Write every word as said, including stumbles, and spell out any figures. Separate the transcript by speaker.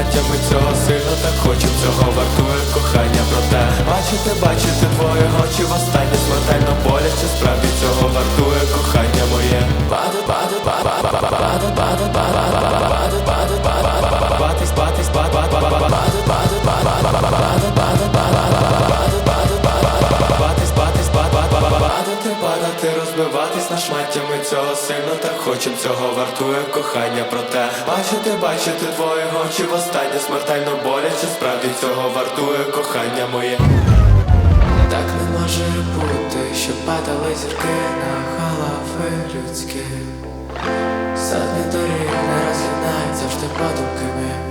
Speaker 1: шматтями цього сильно так хочем, цього вартує кохання. Проте бачити, бачити твої очі востаннє смертельно боляче, справді цього вартує кохання моє. Бади, бади, бади, бади, бади, бади, бади, бади, бади, батись, батись, бади, бади, бади, бади, бади, бади, бади, батись, батись, падати, падати, розбиватись на шматтями цього сильно так хочем, цього вартує кохання. Проте бачити, бачити твої очі востаннє смертельно боляче, справді цього вартує кохання моє. Так не може бути, що падали зірки на голови людські. Сотні доріг не роз'єднають завжди подумками.